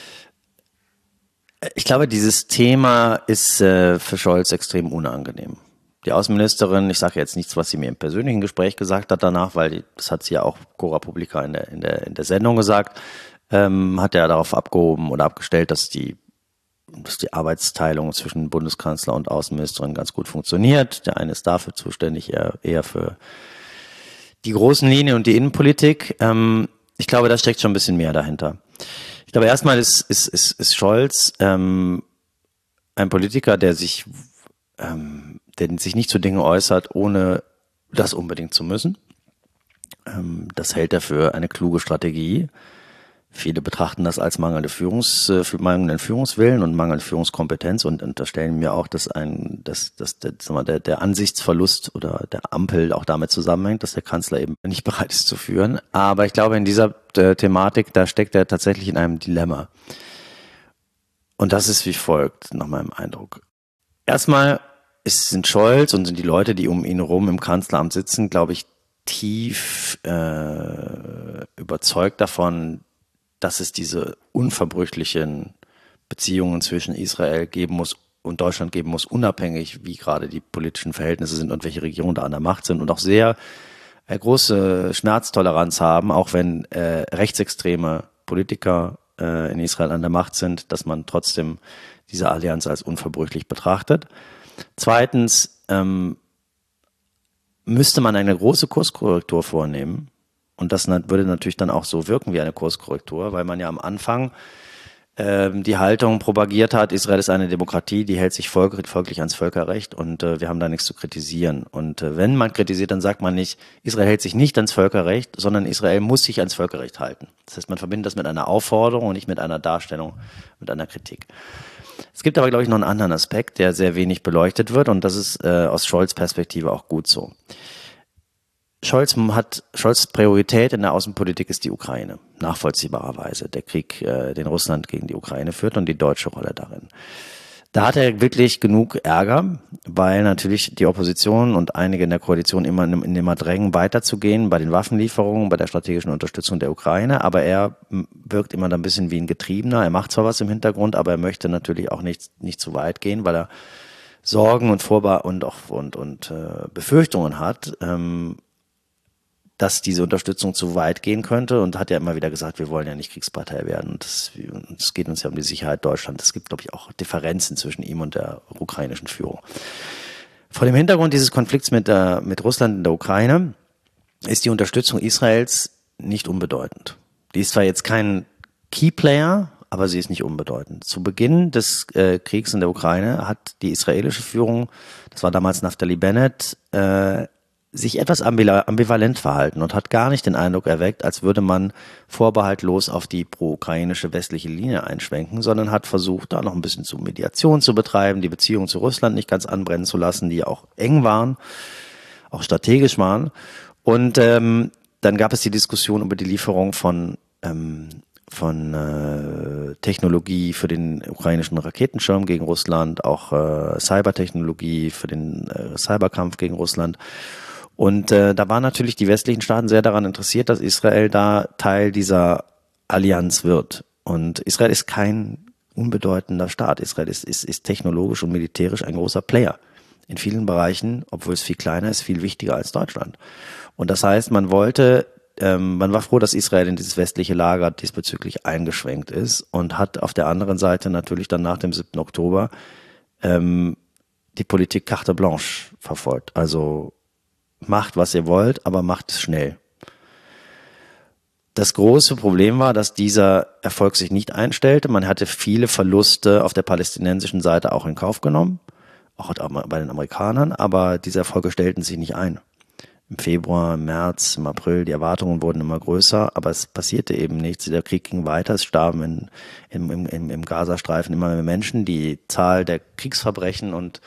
Ich glaube, dieses Thema ist für Scholz extrem unangenehm. Die Außenministerin, ich sage jetzt nichts, was sie mir im persönlichen Gespräch gesagt hat danach, weil das hat sie ja auch Cora Publica in der Sendung gesagt, hat er darauf abgehoben oder abgestellt, dass die Arbeitsteilung zwischen Bundeskanzler und Außenministerin ganz gut funktioniert. Der eine ist dafür zuständig, eher für die großen Linien und die Innenpolitik. Ich glaube, da steckt schon ein bisschen mehr dahinter. Ich glaube, erstmal ist Scholz ein Politiker, der sich nicht zu Dingen äußert, ohne das unbedingt zu müssen. Das hält er für eine kluge Strategie. Viele betrachten das als mangelnden Führungswillen und mangelnde Führungskompetenz und unterstellen mir auch, dass der Ansichtsverlust oder der Ampel auch damit zusammenhängt, dass der Kanzler eben nicht bereit ist zu führen. Aber ich glaube, in dieser Thematik, da steckt er tatsächlich in einem Dilemma. Und das ist wie folgt, nach meinem Eindruck. Erstmal sind Scholz und sind die Leute, die um ihn herum im Kanzleramt sitzen, glaube ich, tief überzeugt davon, dass es diese unverbrüchlichen Beziehungen zwischen Israel geben muss und Deutschland geben muss, unabhängig wie gerade die politischen Verhältnisse sind und welche Regionen da an der Macht sind und auch sehr große Schmerztoleranz haben, auch wenn rechtsextreme Politiker in Israel an der Macht sind, dass man trotzdem diese Allianz als unverbrüchlich betrachtet. Zweitens müsste man eine große Kurskorrektur vornehmen. Und das würde natürlich dann auch so wirken wie eine Kurskorrektur, weil man ja am Anfang die Haltung propagiert hat, Israel ist eine Demokratie, die hält sich folglich ans Völkerrecht und wir haben da nichts zu kritisieren. Und wenn man kritisiert, dann sagt man nicht, Israel hält sich nicht ans Völkerrecht, sondern Israel muss sich ans Völkerrecht halten. Das heißt, man verbindet das mit einer Aufforderung und nicht mit einer Darstellung, mit einer Kritik. Es gibt aber, glaube ich, noch einen anderen Aspekt, der sehr wenig beleuchtet wird und das ist aus Scholz' Perspektive auch gut so. Scholz' Priorität in der Außenpolitik ist die Ukraine, nachvollziehbarerweise. Der Krieg, den Russland gegen die Ukraine führt und die deutsche Rolle darin. Da hat er wirklich genug Ärger, weil natürlich die Opposition und einige in der Koalition immer drängen, weiterzugehen bei den Waffenlieferungen, bei der strategischen Unterstützung der Ukraine. Aber er wirkt immer ein bisschen wie ein Getriebener. Er macht zwar was im Hintergrund, aber er möchte natürlich auch nicht zu weit gehen, weil er Sorgen und Befürchtungen hat, dass diese Unterstützung zu weit gehen könnte und hat ja immer wieder gesagt, wir wollen ja nicht Kriegspartei werden und es geht uns ja um die Sicherheit Deutschlands. Es gibt, glaube ich, auch Differenzen zwischen ihm und der ukrainischen Führung. Vor dem Hintergrund dieses Konflikts mit Russland in der Ukraine ist die Unterstützung Israels nicht unbedeutend. Die ist zwar jetzt kein Keyplayer, aber sie ist nicht unbedeutend. Zu Beginn des Kriegs in der Ukraine hat die israelische Führung, das war damals Naftali Bennett, sich etwas ambivalent verhalten und hat gar nicht den Eindruck erweckt, als würde man vorbehaltlos auf die pro-ukrainische westliche Linie einschwenken, sondern hat versucht, da noch ein bisschen Mediation zu betreiben, die Beziehungen zu Russland nicht ganz anbrennen zu lassen, die auch eng waren, auch strategisch waren. Und dann gab es die Diskussion über die Lieferung von Technologie für den ukrainischen Raketenschirm gegen Russland, auch Cybertechnologie für den Cyberkampf gegen Russland. Und da waren natürlich die westlichen Staaten sehr daran interessiert, dass Israel da Teil dieser Allianz wird. Und Israel ist kein unbedeutender Staat. Israel ist technologisch und militärisch ein großer Player. In vielen Bereichen, obwohl es viel kleiner ist, viel wichtiger als Deutschland. Und das heißt, man war froh, dass Israel in dieses westliche Lager diesbezüglich eingeschwenkt ist und hat auf der anderen Seite natürlich dann nach dem 7. Oktober die Politik carte blanche verfolgt. Also macht, was ihr wollt, aber macht es schnell. Das große Problem war, dass dieser Erfolg sich nicht einstellte. Man hatte viele Verluste auf der palästinensischen Seite auch in Kauf genommen, auch bei den Amerikanern, aber diese Erfolge stellten sich nicht ein. Im Februar, im März, im April, die Erwartungen wurden immer größer, aber es passierte eben nichts. Der Krieg ging weiter, es starben im Gazastreifen immer mehr Menschen. Die Zahl der Kriegsverbrechen und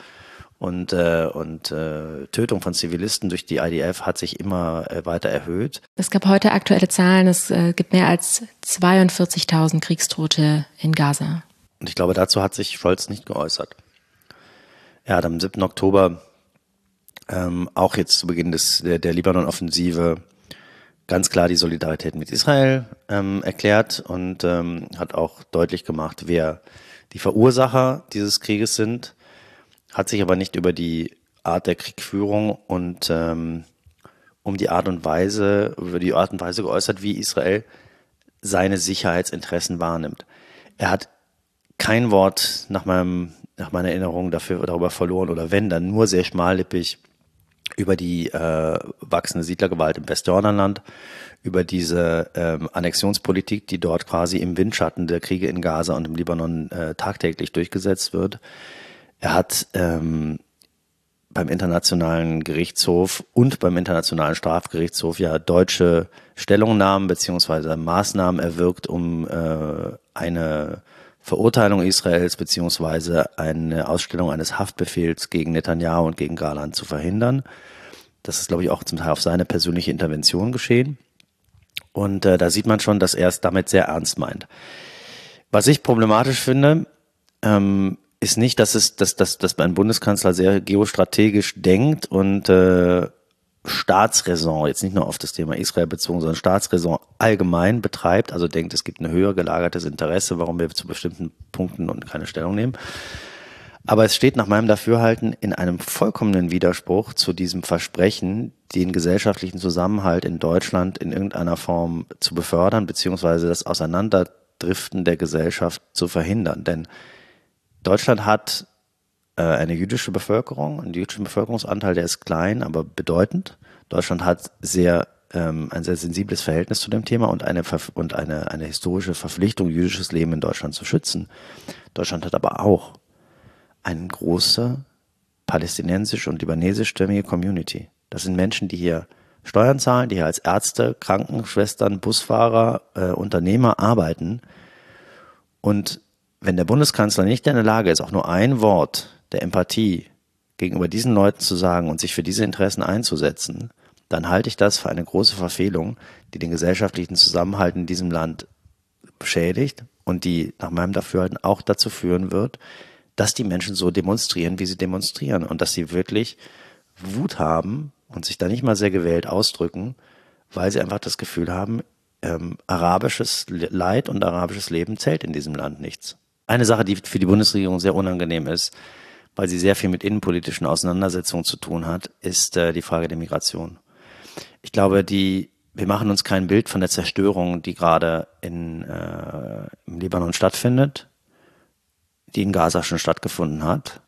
Tötung von Zivilisten durch die IDF hat sich immer weiter erhöht. Es gab heute aktuelle Zahlen, es gibt mehr als 42.000 Kriegstote in Gaza. Und ich glaube, dazu hat sich Scholz nicht geäußert. Er hat am 7. Oktober auch jetzt zu Beginn der Libanon-Offensive ganz klar die Solidarität mit Israel erklärt und hat auch deutlich gemacht, wer die Verursacher dieses Krieges sind, hat sich aber nicht über die Art der Kriegführung und über die Art und Weise geäußert, wie Israel seine Sicherheitsinteressen wahrnimmt. Er hat kein Wort nach meiner Erinnerung darüber verloren oder wenn, dann nur sehr schmallippig über die wachsende Siedlergewalt im Westjordanland, über diese Annexionspolitik, die dort quasi im Windschatten der Kriege in Gaza und im Libanon tagtäglich durchgesetzt wird. Er hat beim Internationalen Gerichtshof und beim Internationalen Strafgerichtshof ja deutsche Stellungnahmen beziehungsweise Maßnahmen erwirkt, um eine Verurteilung Israels beziehungsweise eine Ausstellung eines Haftbefehls gegen Netanyahu und gegen Galen zu verhindern. Das ist, glaube ich, auch zum Teil auf seine persönliche Intervention geschehen. Und da sieht man schon, dass er es damit sehr ernst meint. Was ich problematisch finde, ist nicht, dass ein Bundeskanzler sehr geostrategisch denkt und Staatsräson, jetzt nicht nur auf das Thema Israel bezogen, sondern Staatsräson allgemein betreibt, also denkt, es gibt ein höher gelagertes Interesse, warum wir zu bestimmten Punkten und keine Stellung nehmen. Aber es steht nach meinem Dafürhalten in einem vollkommenen Widerspruch zu diesem Versprechen, den gesellschaftlichen Zusammenhalt in Deutschland in irgendeiner Form zu befördern, beziehungsweise das Auseinanderdriften der Gesellschaft zu verhindern. Denn Deutschland hat eine jüdische Bevölkerung, einen jüdischen Bevölkerungsanteil, der ist klein, aber bedeutend. Deutschland hat ein sehr sensibles Verhältnis zu dem Thema und eine historische Verpflichtung, jüdisches Leben in Deutschland zu schützen. Deutschland hat aber auch eine große palästinensisch- und libanesischstämmige Community. Das sind Menschen, die hier Steuern zahlen, die hier als Ärzte, Krankenschwestern, Busfahrer, Unternehmer arbeiten. Und wenn der Bundeskanzler nicht in der Lage ist, auch nur ein Wort der Empathie gegenüber diesen Leuten zu sagen und sich für diese Interessen einzusetzen, dann halte ich das für eine große Verfehlung, die den gesellschaftlichen Zusammenhalt in diesem Land beschädigt und die nach meinem Dafürhalten auch dazu führen wird, dass die Menschen so demonstrieren, wie sie demonstrieren und dass sie wirklich Wut haben und sich da nicht mal sehr gewählt ausdrücken, weil sie einfach das Gefühl haben, arabisches Leid und arabisches Leben zählt in diesem Land nichts. Eine Sache, die für die Bundesregierung sehr unangenehm ist, weil sie sehr viel mit innenpolitischen Auseinandersetzungen zu tun hat, ist die Frage der Migration. Ich glaube, wir machen uns kein Bild von der Zerstörung, die gerade im Libanon stattfindet, die in Gaza schon stattgefunden hat.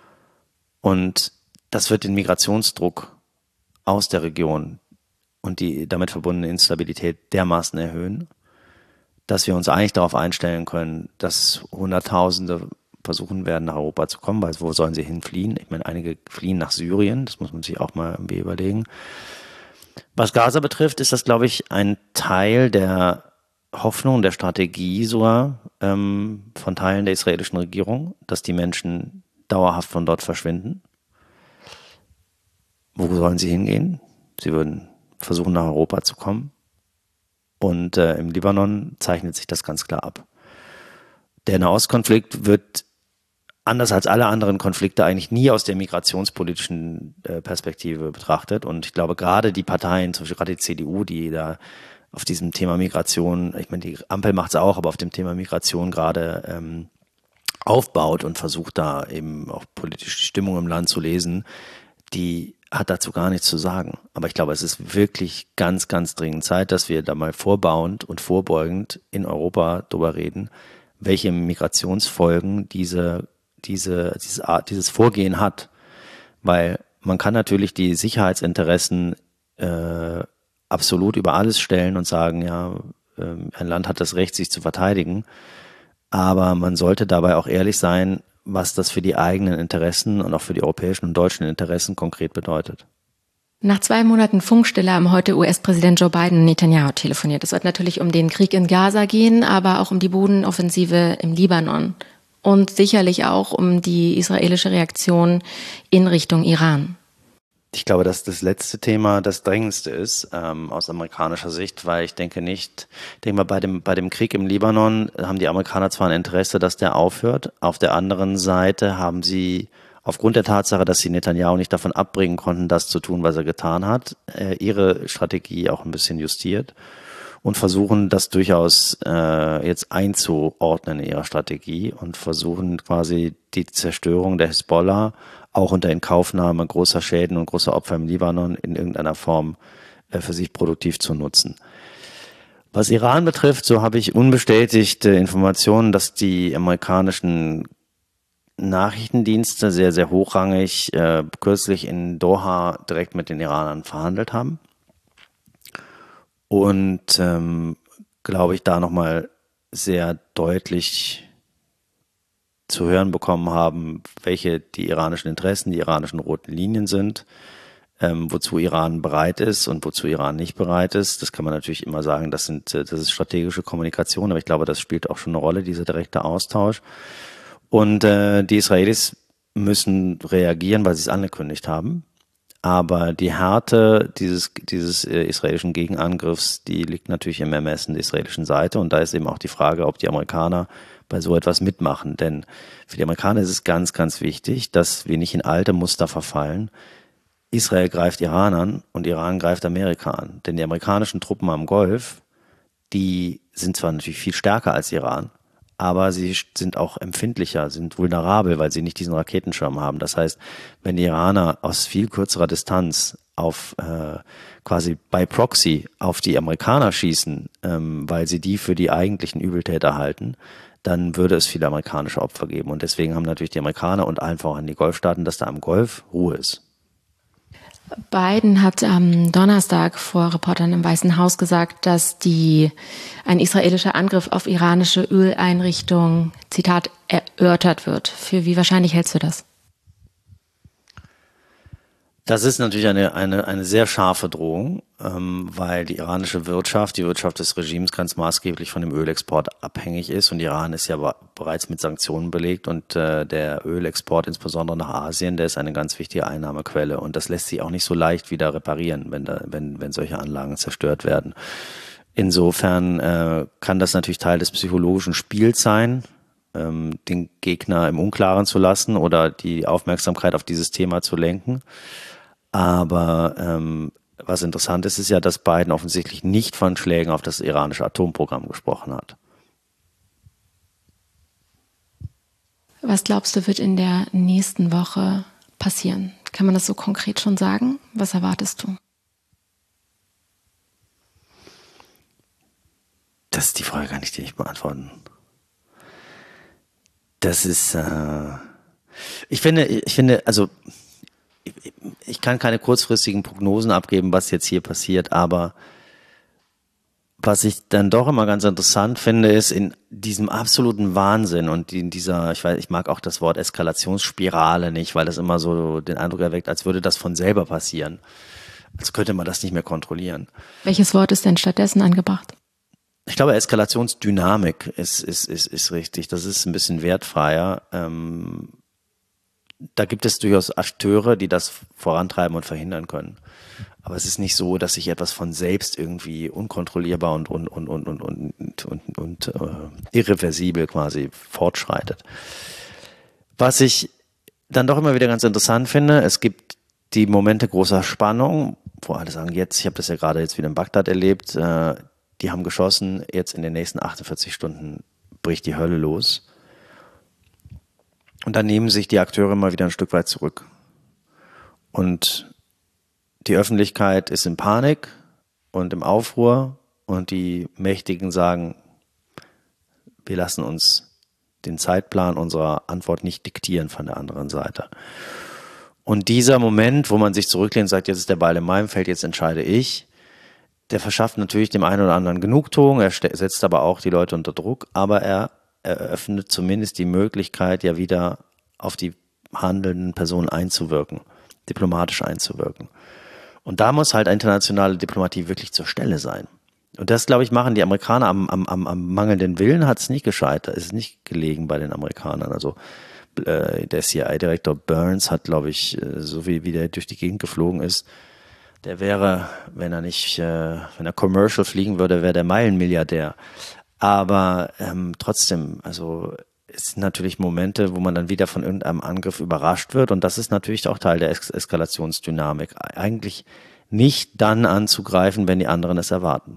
Und das wird den Migrationsdruck aus der Region und die damit verbundene Instabilität dermaßen erhöhen, dass wir uns eigentlich darauf einstellen können, dass Hunderttausende versuchen werden, nach Europa zu kommen, weil wo sollen sie hinfliehen? Ich meine, einige fliehen nach Syrien, das muss man sich auch mal irgendwie überlegen. Was Gaza betrifft, ist das, glaube ich, ein Teil der Hoffnung, der Strategie sogar von Teilen der israelischen Regierung, dass die Menschen dauerhaft von dort verschwinden. Wo sollen sie hingehen? Sie würden versuchen, nach Europa zu kommen. Und im Libanon zeichnet sich das ganz klar ab. Der Nahostkonflikt wird anders als alle anderen Konflikte eigentlich nie aus der migrationspolitischen Perspektive betrachtet. Und ich glaube, gerade die Parteien, zum Beispiel gerade die CDU, die da auf diesem Thema Migration, ich meine, die Ampel macht es auch, aber auf dem Thema Migration gerade aufbaut und versucht da eben auch politische Stimmung im Land zu lesen, die hat dazu gar nichts zu sagen. Aber ich glaube, es ist wirklich ganz, ganz dringend Zeit, dass wir da mal vorbauend und vorbeugend in Europa drüber reden, welche Migrationsfolgen dieses Vorgehen hat. Weil man kann natürlich die Sicherheitsinteressen absolut über alles stellen und sagen, ja, ein Land hat das Recht, sich zu verteidigen. Aber man sollte dabei auch ehrlich sein, was das für die eigenen Interessen und auch für die europäischen und deutschen Interessen konkret bedeutet. Nach 2 Monaten Funkstille haben heute US-Präsident Joe Biden Netanyahu telefoniert. Es wird natürlich um den Krieg in Gaza gehen, aber auch um die Bodenoffensive im Libanon und sicherlich auch um die israelische Reaktion in Richtung Iran. Ich glaube, dass das letzte Thema das drängendste ist aus amerikanischer Sicht, weil ich denke mal, bei dem Krieg im Libanon haben die Amerikaner zwar ein Interesse, dass der aufhört. Auf der anderen Seite haben sie aufgrund der Tatsache, dass sie Netanyahu nicht davon abbringen konnten, das zu tun, was er getan hat, ihre Strategie auch ein bisschen justiert und versuchen das durchaus jetzt einzuordnen in ihrer Strategie und versuchen quasi die Zerstörung der Hisbollah auch unter Inkaufnahme großer Schäden und großer Opfer im Libanon in irgendeiner Form für sich produktiv zu nutzen. Was Iran betrifft, so habe ich unbestätigte Informationen, dass die amerikanischen Nachrichtendienste sehr, sehr hochrangig kürzlich in Doha direkt mit den Iranern verhandelt haben. Und glaube ich, da nochmal sehr deutlich zu hören bekommen haben, welche die iranischen Interessen, die iranischen roten Linien sind, wozu Iran bereit ist und wozu Iran nicht bereit ist. Das kann man natürlich immer sagen, das ist strategische Kommunikation, aber ich glaube, das spielt auch schon eine Rolle, dieser direkte Austausch. Und die Israelis müssen reagieren, weil sie es angekündigt haben. Aber die Härte dieses israelischen Gegenangriffs, die liegt natürlich im Ermessen der israelischen Seite. Und da ist eben auch die Frage, ob die Amerikaner bei so etwas mitmachen. Denn für die Amerikaner ist es ganz, ganz wichtig, dass wir nicht in alte Muster verfallen. Israel greift Iran an und Iran greift Amerika an. Denn die amerikanischen Truppen am Golf, die sind zwar natürlich viel stärker als Iran, aber sie sind auch empfindlicher, sind vulnerabel, weil sie nicht diesen Raketenschirm haben. Das heißt, wenn die Iraner aus viel kürzerer Distanz auf quasi by Proxy auf die Amerikaner schießen, weil sie die für die eigentlichen Übeltäter halten, dann würde es viele amerikanische Opfer geben. Und deswegen haben natürlich die Amerikaner und allen voran die Golfstaaten, dass da am Golf Ruhe ist. Biden hat am Donnerstag vor Reportern im Weißen Haus gesagt, dass ein israelischer Angriff auf iranische Öleinrichtungen, Zitat, erörtert wird. Für wie wahrscheinlich hältst du das? Das ist natürlich eine sehr scharfe Drohung, weil die iranische Wirtschaft, die Wirtschaft des Regimes ganz maßgeblich von dem Ölexport abhängig ist. Und Iran ist ja bereits mit Sanktionen belegt und der Ölexport, insbesondere nach Asien, der ist eine ganz wichtige Einnahmequelle. Und das lässt sich auch nicht so leicht wieder reparieren, wenn solche Anlagen zerstört werden. Insofern kann das natürlich Teil des psychologischen Spiels sein, den Gegner im Unklaren zu lassen oder die Aufmerksamkeit auf dieses Thema zu lenken. Aber was interessant ist, ist ja, dass Biden offensichtlich nicht von Schlägen auf das iranische Atomprogramm gesprochen hat. Was glaubst du, wird in der nächsten Woche passieren? Kann man das so konkret schon sagen? Was erwartest du? Das ist die Frage, kann ich dir nicht beantworten. Das ist, ich finde, also ich kann keine kurzfristigen Prognosen abgeben, was jetzt hier passiert, aber was ich dann doch immer ganz interessant finde, ist in diesem absoluten Wahnsinn und in dieser, ich mag auch das Wort Eskalationsspirale nicht, weil das immer so den Eindruck erweckt, als würde das von selber passieren. Als könnte man das nicht mehr kontrollieren. Welches Wort ist denn stattdessen angebracht? Ich glaube, Eskalationsdynamik ist richtig. Das ist ein bisschen wertfreier. Da gibt es durchaus Akteure, die das vorantreiben und verhindern können. Aber es ist nicht so, dass sich etwas von selbst irgendwie unkontrollierbar und irreversibel quasi fortschreitet. Was ich dann doch immer wieder ganz interessant finde, es gibt die Momente großer Spannung, wo alle sagen, ich habe das ja gerade jetzt wieder in Bagdad erlebt, die haben geschossen, jetzt in den nächsten 48 Stunden bricht die Hölle los. Und dann nehmen sich die Akteure mal wieder ein Stück weit zurück. Und die Öffentlichkeit ist in Panik und im Aufruhr und die Mächtigen sagen, wir lassen uns den Zeitplan unserer Antwort nicht diktieren von der anderen Seite. Und dieser Moment, wo man sich zurücklehnt und sagt, jetzt ist der Ball in meinem Feld, jetzt entscheide ich, der verschafft natürlich dem einen oder anderen Genugtuung, er setzt aber auch die Leute unter Druck, aber er eröffnet zumindest die Möglichkeit, ja wieder auf die handelnden Personen einzuwirken, diplomatisch einzuwirken. Und da muss halt internationale Diplomatie wirklich zur Stelle sein. Und das, glaube ich, machen die Amerikaner am mangelnden Willen, hat es nicht gescheitert, ist nicht gelegen bei den Amerikanern. Also der CIA-Direktor Burns hat, glaube ich, so wie der durch die Gegend geflogen ist, der wäre, wenn er commercial fliegen würde, wäre der Meilenmilliardär. Aber trotzdem, also es sind natürlich Momente, wo man dann wieder von irgendeinem Angriff überrascht wird und das ist natürlich auch Teil der Eskalationsdynamik. Eigentlich nicht dann anzugreifen, wenn die anderen es erwarten.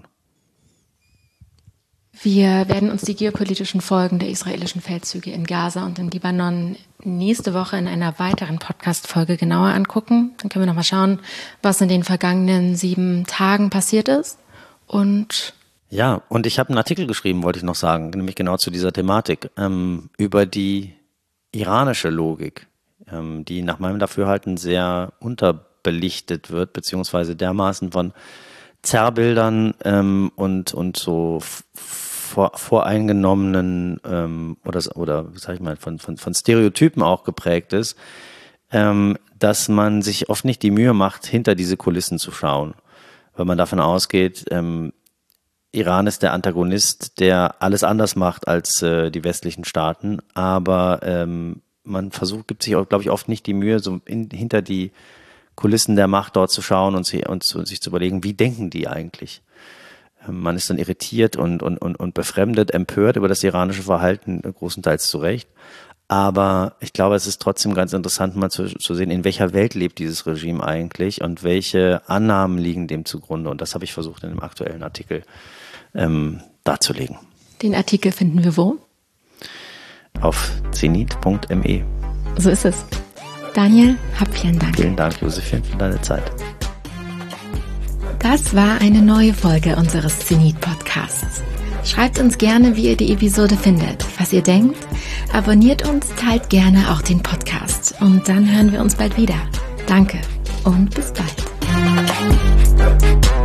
Wir werden uns die geopolitischen Folgen der israelischen Feldzüge in Gaza und im Libanon nächste Woche in einer weiteren Podcast-Folge genauer angucken. Dann können wir nochmal schauen, was in den vergangenen 7 Tagen passiert ist. Und ich habe einen Artikel geschrieben, wollte ich noch sagen, nämlich genau zu dieser Thematik, über die iranische Logik, die nach meinem Dafürhalten sehr unterbelichtet wird, beziehungsweise dermaßen von Zerrbildern und so voreingenommenen oder wie sag ich mal, von Stereotypen auch geprägt ist, dass man sich oft nicht die Mühe macht, hinter diese Kulissen zu schauen, weil man davon ausgeht, Iran ist der Antagonist, der alles anders macht als die westlichen Staaten, aber man gibt sich, glaube ich, oft nicht die Mühe, so hinter die Kulissen der Macht dort zu schauen und sich zu überlegen, wie denken die eigentlich? Man ist dann irritiert und befremdet, empört über das iranische Verhalten, großenteils zu Recht. Aber ich glaube, es ist trotzdem ganz interessant, mal zu sehen, in welcher Welt lebt dieses Regime eigentlich und welche Annahmen liegen dem zugrunde. Und das habe ich versucht, in dem aktuellen Artikel darzulegen. Den Artikel finden wir wo? Auf zenit.me. So ist es. Daniel, vielen Dank. Vielen Dank, Josephine, für deine Zeit. Das war eine neue Folge unseres Zenit-Podcasts. Schreibt uns gerne, wie ihr die Episode findet, was ihr denkt. Abonniert uns, teilt gerne auch den Podcast. Und dann hören wir uns bald wieder. Danke und bis bald.